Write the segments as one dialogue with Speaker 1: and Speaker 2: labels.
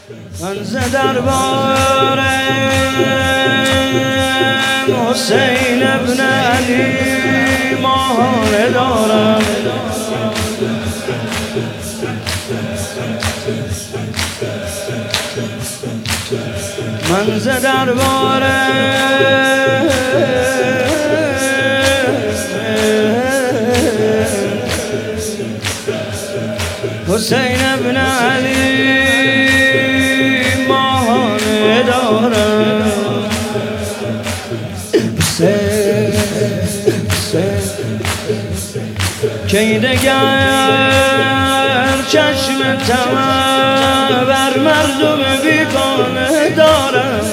Speaker 1: من ز دربار حسین ابن علی ماهانه دارم. من ز دربار حسین ابن علی ماهانه دارم. کی دگر چشم طمع بر مردم بیگانه دارم.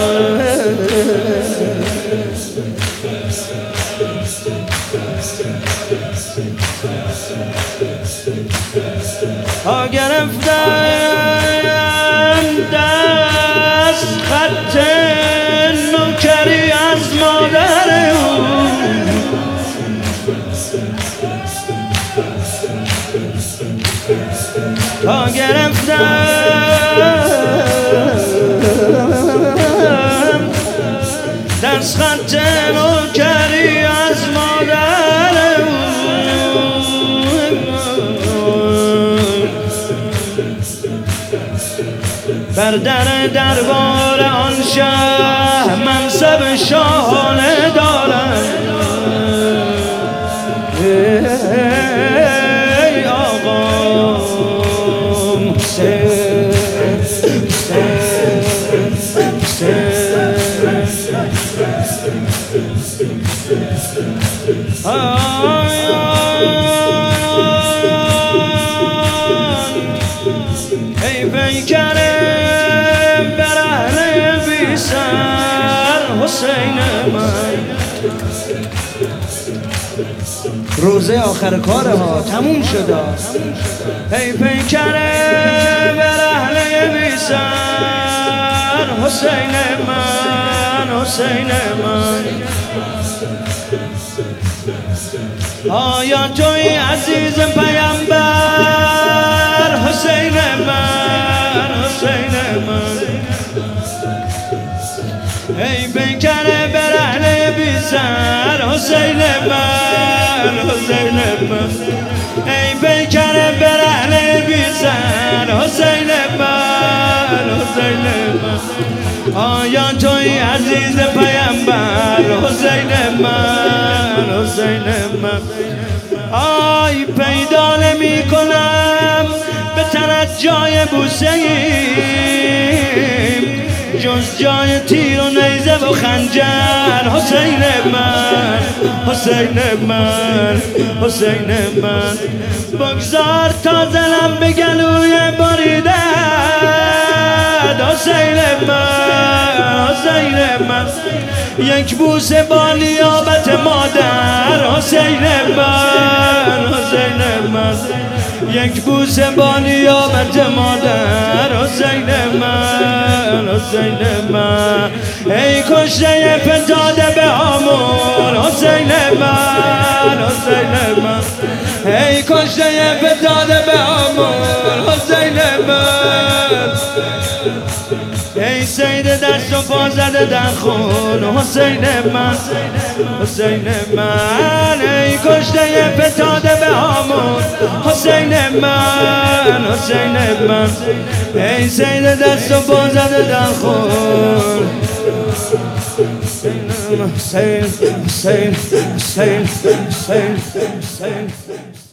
Speaker 1: ها گرفتم دست خط نوکری از مادر او. ها گرفتم دست خط نوکری از مادر او. بر دربار آن شه منصب شاهانه دارم. ای آقا حسین ای پیکره بر اهل بی سر حسین من. روزه آخر کار ها تموم شده. ای پیکره بر اهل بی سر حسین من، حسین من. آیا توی عزیز پیامبر حسین من، حسین من. ای پیکره بر اهل بی سر حسین من، حسین من. ای پیکره بر اهل بی سر حسین من، حسین من. آیا توی عزیز پیامبر حسین من، حسین من. آی پیدا نمی کنم به تنت جای بوسه ایم جز جای تیر و نیزه و خنجر حسین من، حسین من، حسین من. بگذار تا زنم به گلوی بریدت حسین من، حسین من. یک بوسه با نیابت مادر حسین من، حسین من. یک بوسه با نیابت مادر حسین من، حسین من. ای کشته فتاده به آمون حسین من، حسین من. ای کشته فتاده به آمون حسین من. ای سید دست و پا زده در خون حسین من، حسین من. ای کشته فتاده به آمون حسین من، حسین من. ای سید دست و پا زده در خون حسین، حسین، حسین، حسین، حسین.